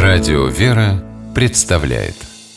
Радио «Вера» представляет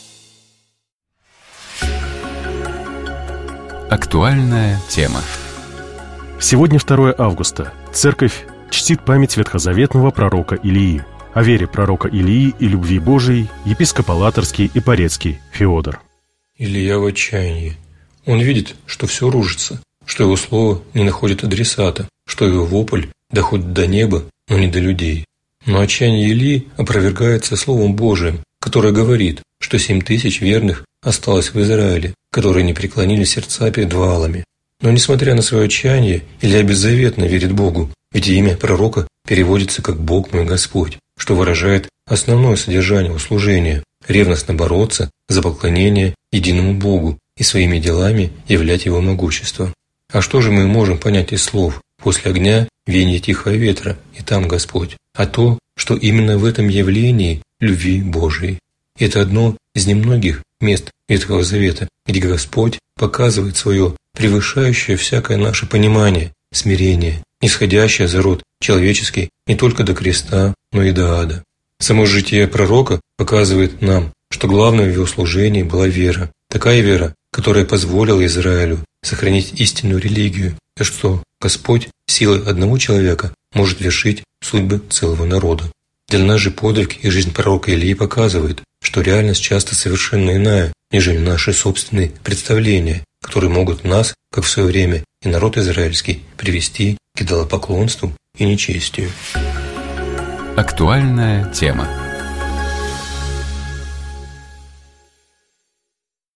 актуальная тема. Сегодня 2 августа. Церковь чтит память ветхозаветного пророка Илии. О вере пророка Илии и любви Божией епископ-алаторский и порецкий Феодор. Илия в отчаянии. Он видит, что все рушится, что его слово не находит адресата, что его вопль доходит до неба, но не до людей. Но отчаяние Илии опровергается Словом Божиим, которое говорит, что 7000 верных осталось в Израиле, которые не преклонили сердца перед Ваалами. Но несмотря на свое отчаяние, Илия беззаветно верит Богу, ведь имя пророка переводится как «Бог мой Господь», что выражает основное содержание его служения – ревностно бороться за поклонение единому Богу и своими делами являть Его могущество. А что же мы можем понять из слов «после огня веяние тихого ветра, и там Господь», а то, что именно в этом явлении любви Божией. Это одно из немногих мест Ветхого Завета, где Господь показывает свое превышающее всякое наше понимание смирение, нисходящее за род человеческий не только до креста, но и до ада. Само житие пророка показывает нам, что главное в его служении была вера, такая вера, которая позволила Израилю сохранить истинную религию, и что Господь силой одного человека может вершить судьбы целого народа. Для нас же подвиг и жизнь пророка Илии показывает, что реальность часто совершенно иная, нежели наши собственные представления, которые могут нас, как в свое время и народ израильский, привести к идолопоклонству и нечестию. Актуальная тема.